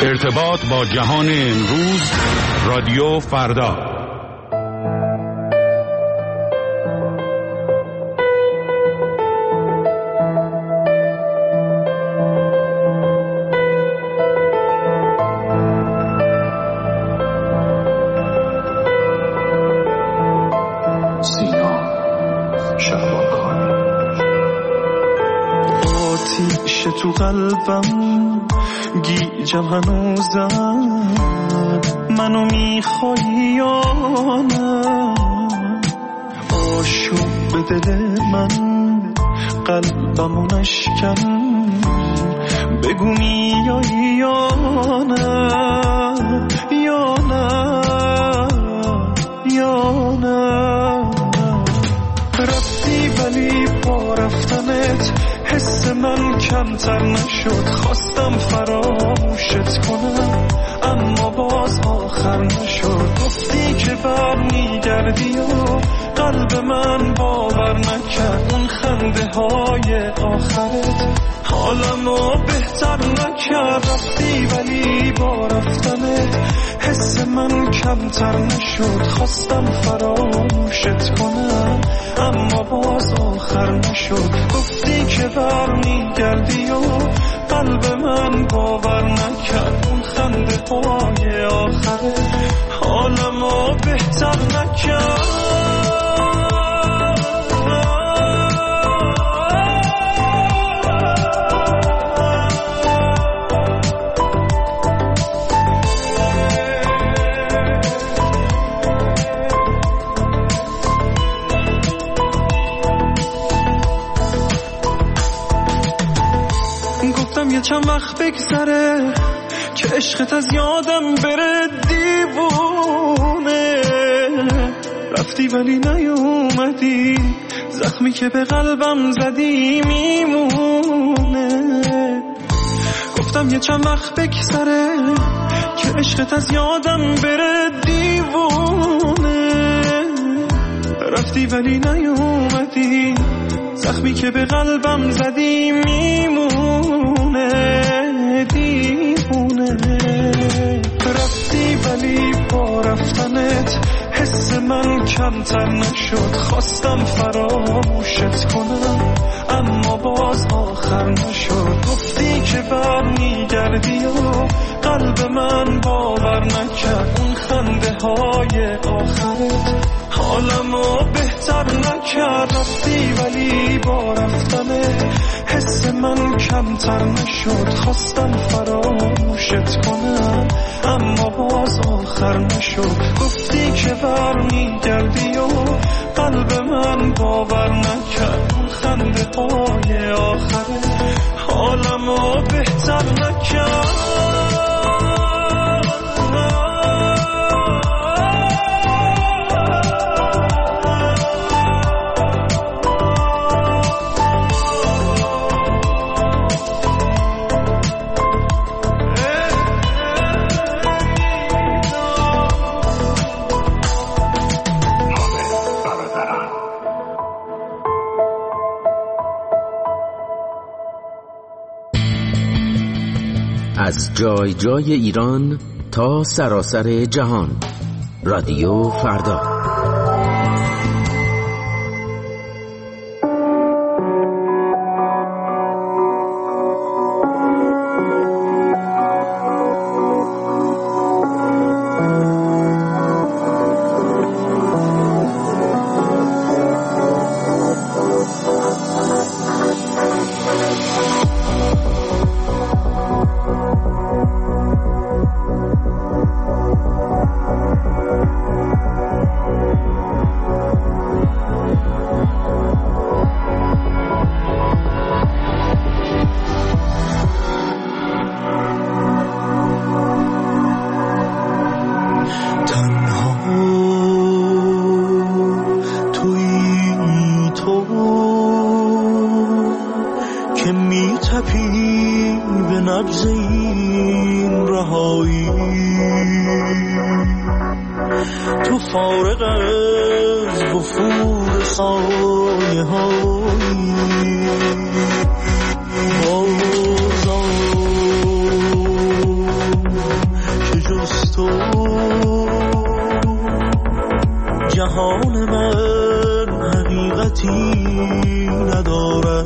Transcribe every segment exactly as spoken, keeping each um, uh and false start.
ارتباط با جهان امروز، رادیو فردا. سینا شعبان. آتیش تو قلبم گیجم هنوزم، منو میخوایی یا نه؟ آشوب به دل من قلبمو نشکن، بگو میایی یا نه یا نه یا نه. رفتی ولی با رفتنت حس من کمتر نشد، خواستم فراموشت کنم اما باز آخر نشد. گفتی که بر میگردی و قلب من باور نکرد، اون خنده های آخرت حالمو بهتر نکرد. رفتی ولی با رفتنت حس من کمتر نشد، خواستم فراموشت کنم اما باز آخر نشد. گفتی که بر میگردی و قلب من باور نکرد، اون خنده های آخرت حالمو بهتر نکرد. یه چند وقت بگذره که عشقت از یادم بره، دیوونه. رفتی ولی نیومدی، زخمی که به قلبم زدی میمونه. گفتم یه چند وقت بگذره که عشقت از یادم بره، دیوونه. رفتی ولی نیومدی، زخمی که به قلبم زدی میمونه، دیوونه. رفتی ولی با رفتنت حس من کمتر نشد، خواستم فراموشت کنم اما باز آخر نشد. گفتی که بر میگردی و قلب من باور نکرد، اون خنده های آخرت حالمو بهتر نکرد. رفتی ولی با رفتنت حس من کمتر نشد، خواستم فراموشت کنم اما باز آخر نشد. گفتی که بر میگردی و قلب من باور نکرد، اون خنده های آخرت حالمو بهتر نکرد. از جای جای ایران تا سراسر جهان، رادیو فردا. تو فارغ از وفور سایه هایی بازار جهان من حقیقتی ندارد.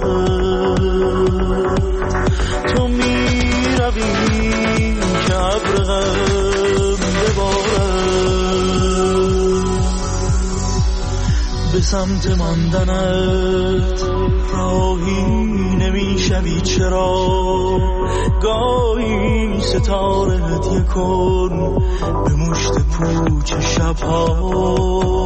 تو می روی که ابر غم ببارد، به سمت ماندنت راهی نمیشوی چرا؟ گاهی ستاره هدیه کن به مشت پوچ شبها.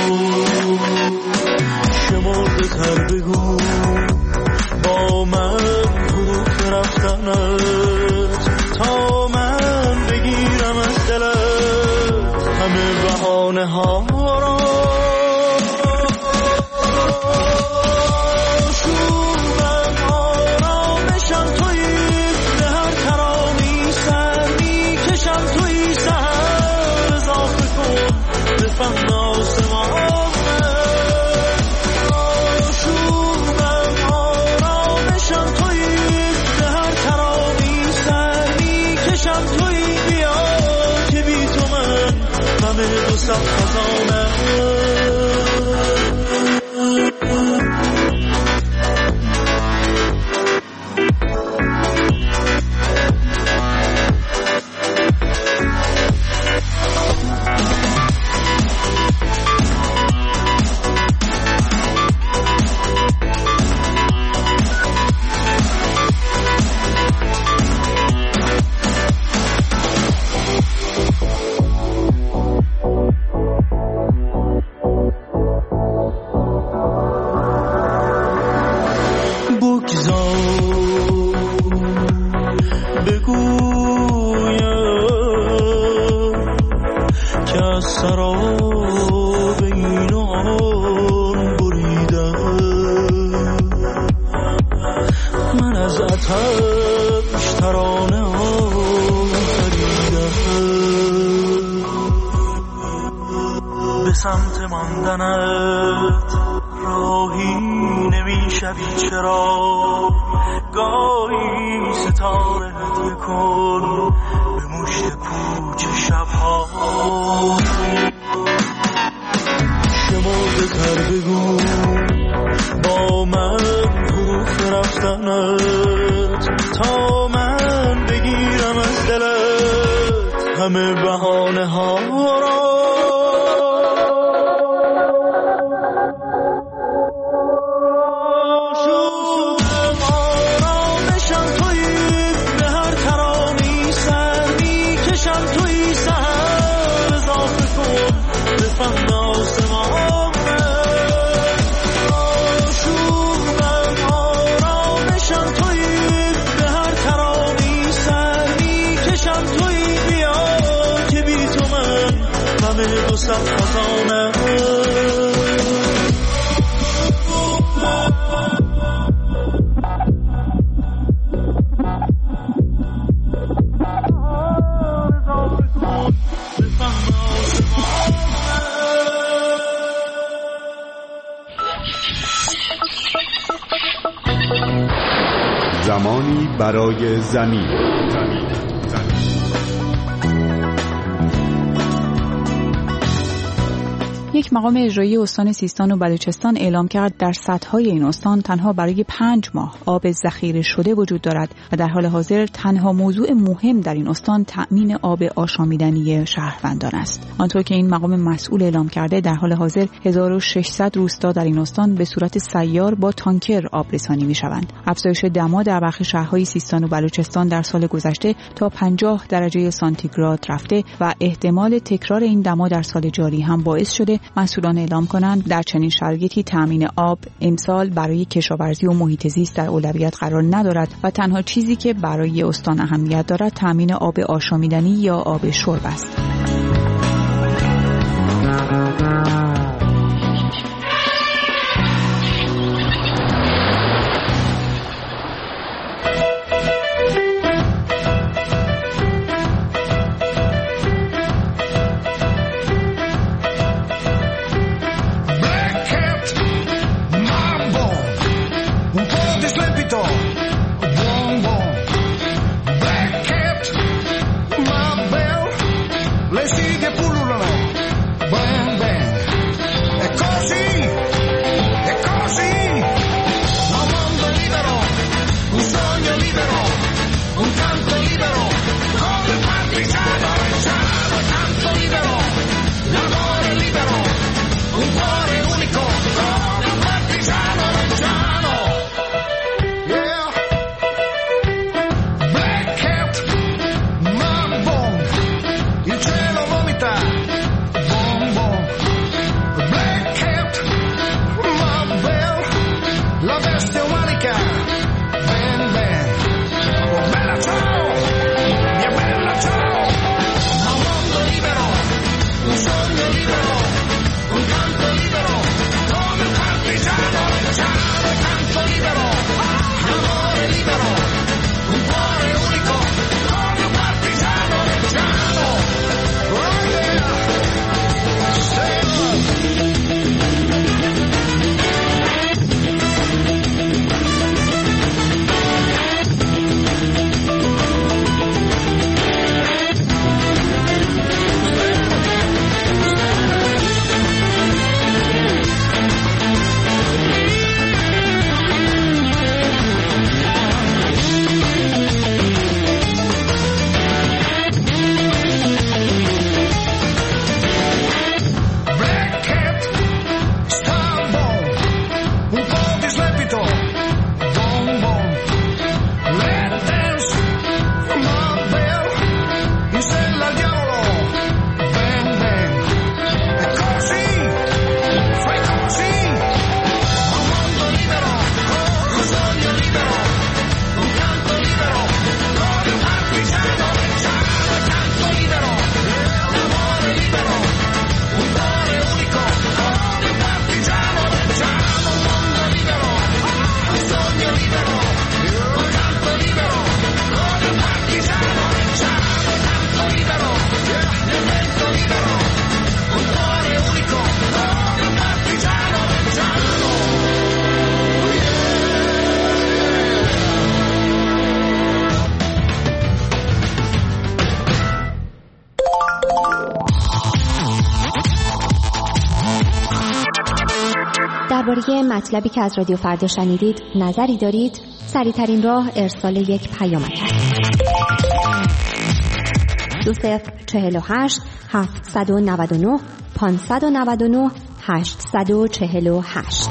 شمرده تر بگو با من فروخ رفتنت، تا من بگیرم از دلت همه بهانه ها را. به سمت ماندنت راهی نمیشوی چرا؟ گاهی ستاره هدیه کن به مشت پوچ شبها. شمرده تر بگو با من فروخ رفتنت، تا من بگیرم از دلت همه بهانه ها را. زمانی برای زمین. یک مقام اجرایی استان سیستان و بلوچستان اعلام کرد در سدهای این استان تنها برای پنج ماه آب ذخیره شده وجود دارد و در حال حاضر تنها موضوع مهم در این استان تأمین آب آشامیدنی شهروندان است. آنطور که این مقام مسئول اعلام کرده در حال حاضر هزار و ششصد روستا در این استان به صورت سیار با تانکر آب رسانی می‌شوند. افزایش دما در برخی شهرهای سیستان و بلوچستان در سال گذشته تا پنجاه درجه سانتیگراد رفته و احتمال تکرار این دما در سال جاری هم باعث شده مسئولان اعلام کنند در چنین شرایطی تأمین آب امسال برای کشاورزی و محیط زیست در اولویت قرار ندارد و تنها چیزی که برای استان اهمیت دارد تأمین آب آشامیدنی یا آب شرب است. درباره مطلبی که از رادیو فردا شنیدید نظری دارید؟ سریع‌ترین راه ارسال یک پیامک است. دو صفر چهل و هشت هفتصد و نود و نه پانصد و نود و نه هشتصد و چهل و هشت.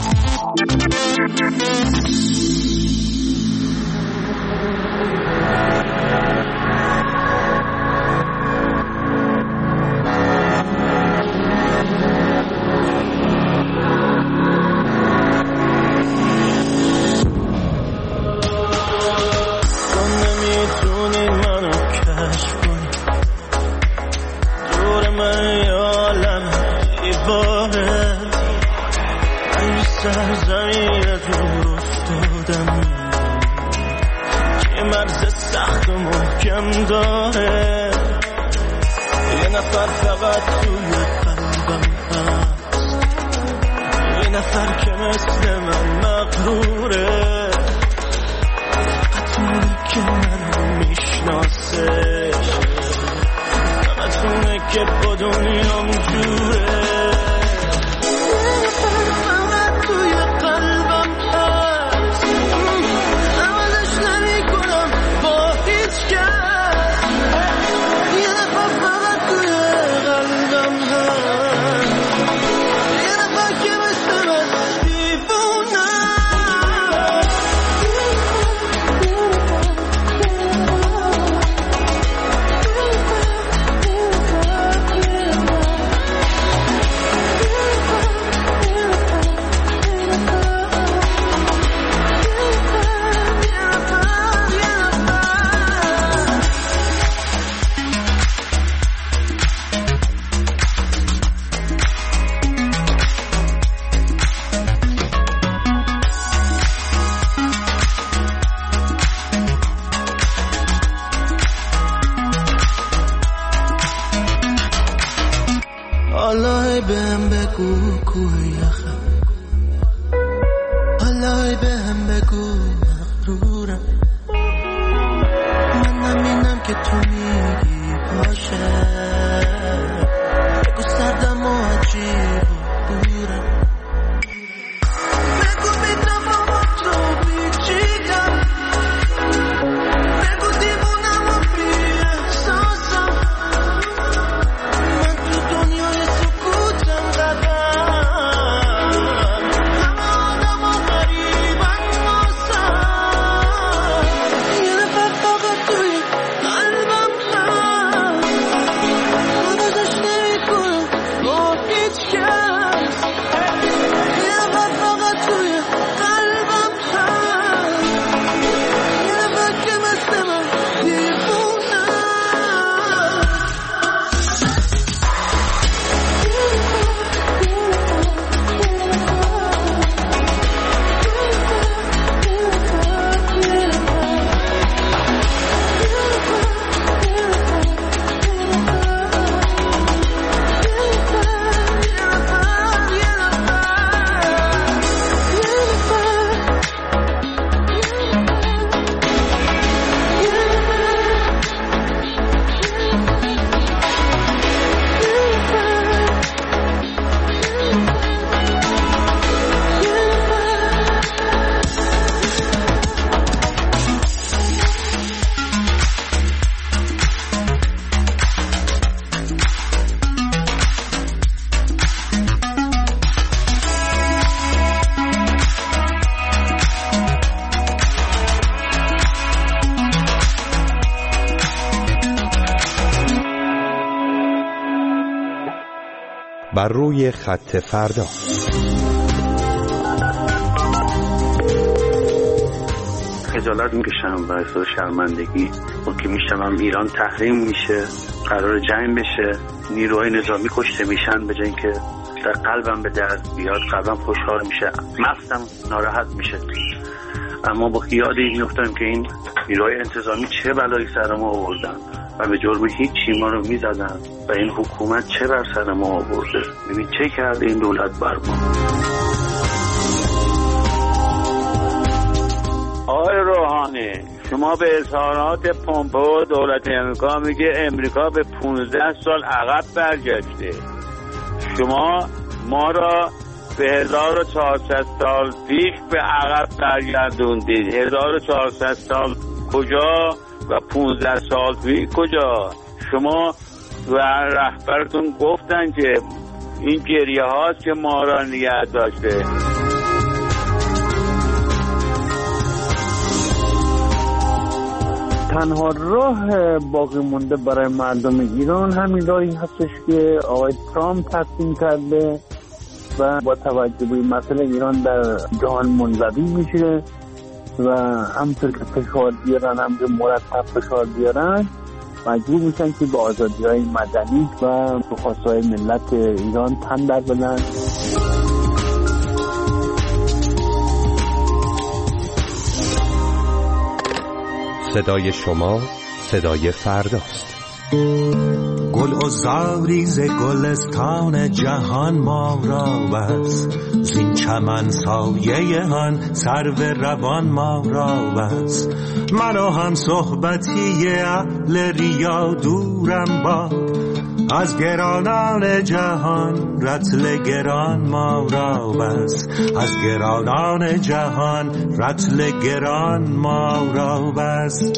بر روی خط فردا. خجالت میکشم و احساس شرمندگی و که میشنوم ایران تحریم میشه، قرار جنگ بشه، نیروهای نظامی کشته میشن، به جای اینکه در قلبم به درد بیاد، قلبم خوشحال میشه، مغزم ناراحت میشه. اما با یاد این میفتم که این نیروهای انتظامی چه بلایی سر ما آوردن و به جرم هیچی ما رو میزدن و این حکومت چه بر سر ما آورده. ببین چه کرده این دولت بر ما. آقای روحانی، شما به اظهارات پومپئو دولت امریکا میگه امریکا به پانزده سال عقب برگشته. شما ما را به هزار و چهارصد سال پیش به عقب برگردوندید. هزار و چهارصد سال کجا و پانزده سال پیش کجا؟ شما و رهبرتون گفتن که این گریه هاست که ما را نگه داشته. تنها راه باقی مونده برای مردم ایران همین راهی هستش که آقای ترامپ تصمیم کرده و با توجه به مسئله ایران در جهان منزوی میشه و همطور که فشار بیارن، هم که مرتب فشار بیارن، مجبور میشن که به آزادی های مدنی و به خواستهای ملت ایران تن در بدن. صدای شما صدای فرداست. گل و زاریز گلستان جهان ما را بس، زین چمن سایه هن سرو روان ما را بس. منو هم صحبتی اهل ریا دورم باد، از گرانان جهان رطل گران ما را بس. از گرانان جهان رطل گران ما را بس.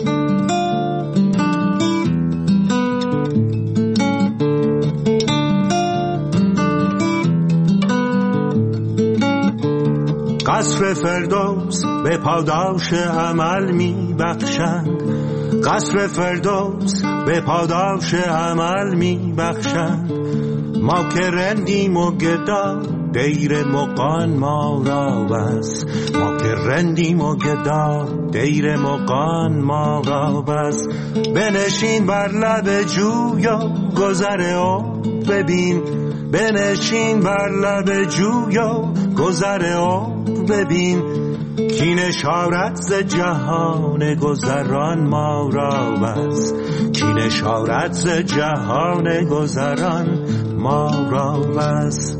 قصر فردوس به پاداش عمل می بخشند، قصر فردوس به پاداش عمل می بخشند. ما که رندیم و گدا دیر مقان ما را بس. ما که رندیم و گدا دیر مقان ما را بس. بنشین بر لب جویا گذر او ببین، بنشین بر لب جویا گذر او ببین. کین اشارت ز جهان گذران ما را بس. کین اشارت ز جهان گذران ما را بس.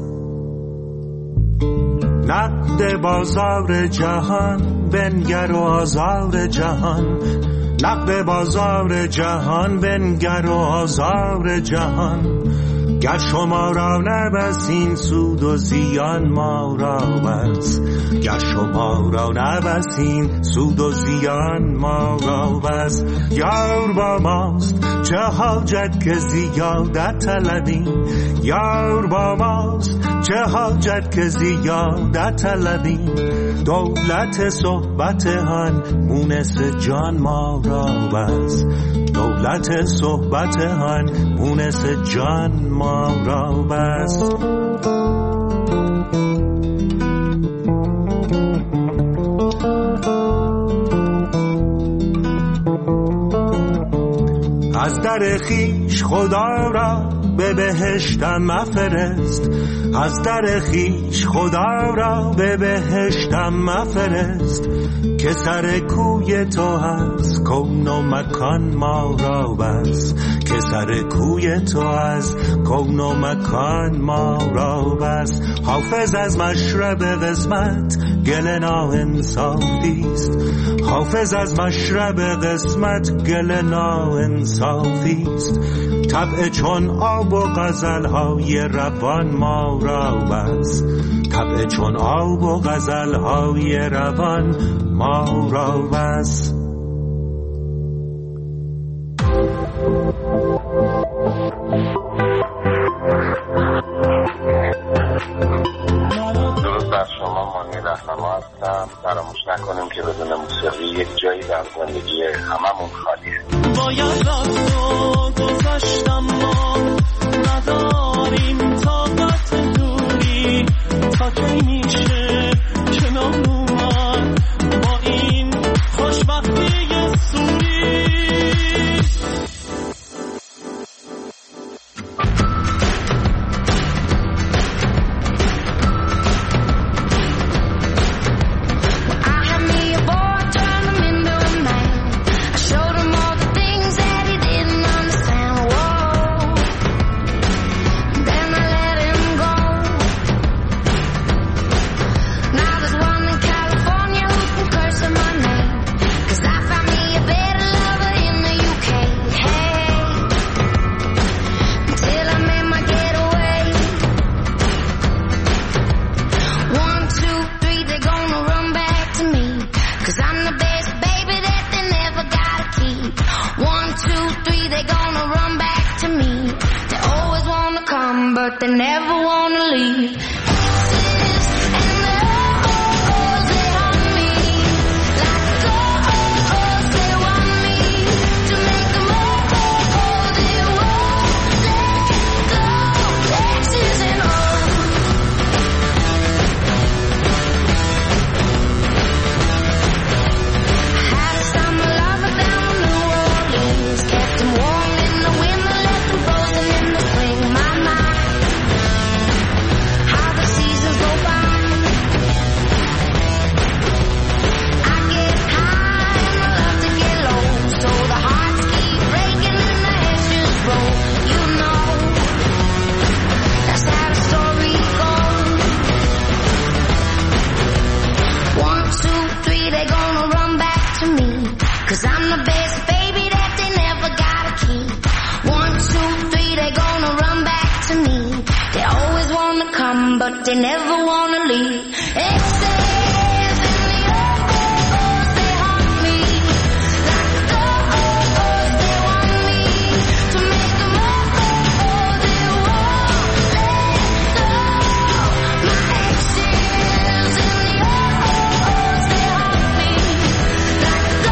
نقد بازار جهان بنگر و آزار جهان، نقد بازار جهان بنگر و آزار جهان. گر شما را نبسین سود و زیان ما را بس. گر شما را نبسین سود و زیان ما را بس. یار با ماست چه حاجت که زیادت طلبیم، یار با ماست چه حاجت که زیادت طلبیم. دولت صحبت هن مونس جان ما را بس. دولت صحبت هن مونس جان ما را بس. از در خیش خدا را به بهشتم مفرست، از در خیش خدا را به بهشتم مفرست. که سر کوی تو هست کون و مکان ما را بس. که سر کوی تو هست کون و مکان ما را بس. حافظ از مشرب قسمت گل ناانصافیست، حافظ از مشرب قسمت گل ناانصافیست. طبع چون آب و غزل‌های روان ما را بس. طبع چون آب و غزل‌های روان ما را بس. درود بر شما، مانی رهنما هستم. فراموش نکنیم که بدون موسیقی یک جایی در زندگی هممون خالیه. باید رفت و گذشتم ما نداریم طاقت دوری، تا کی میشه کنارمون با این خوشبختی سوری. Showed him all the things that he didn't they gonna run back to me. They always wanna come, but they never wanna leave. Cause I'm the best baby that they never gotta keep. One, two, three, they gonna run back to me. They always wanna come, but they never wanna leave. It says in the oh-oh-ohs they haunt me. Like the oh-ohs they want me to make them oh-oh, they won't let go. My ex says in the oh-oh-ohs they haunt me. Like the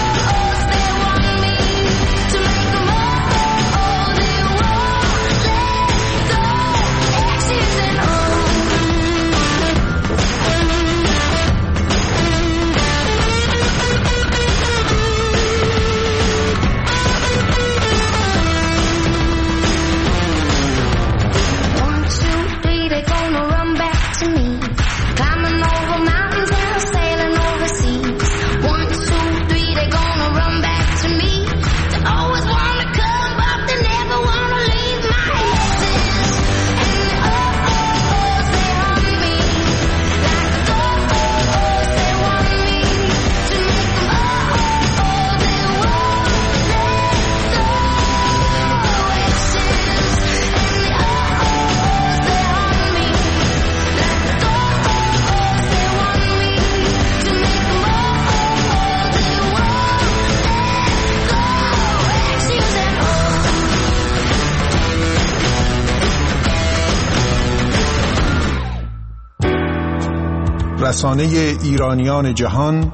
رسانه ایرانیان جهان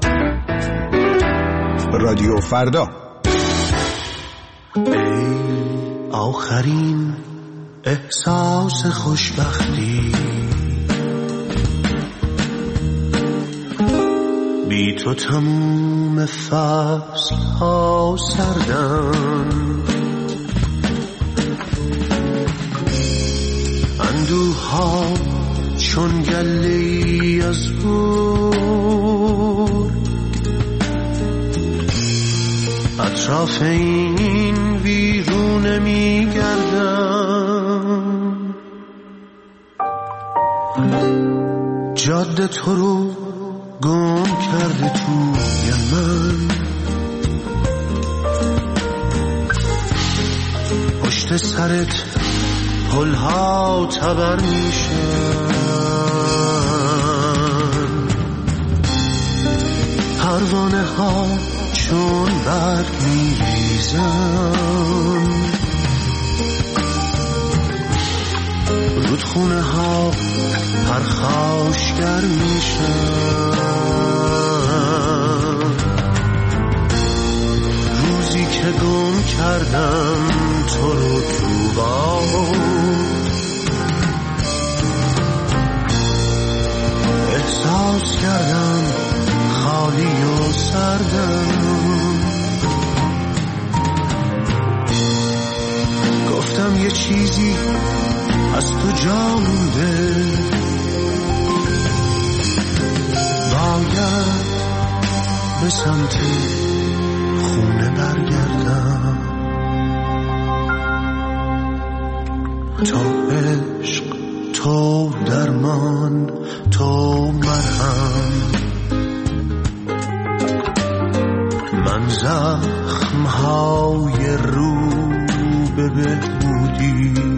رادیو فردا. ای آخرین احساس خوشبختی، بی تو تموم فصل ها سردن، اندوه ها چون گله‌ای از گور، اطراف این ویرونه میگردم، جاده تو رو گم کرده توی من، پشت سرت پلها تبر میشن، پروانه ها چون برگ میریزن، رودخونه ها پرخاشگر میشن، روزی که گم کردم تو رو تو باد، احساس کردم خالی و سردم، گفتم یه چیزی از تو جا مونده، باید به سمت خونه برگردم، تو عشق، تو درمان، تو مرهم، من زخم های رو به بهبودی،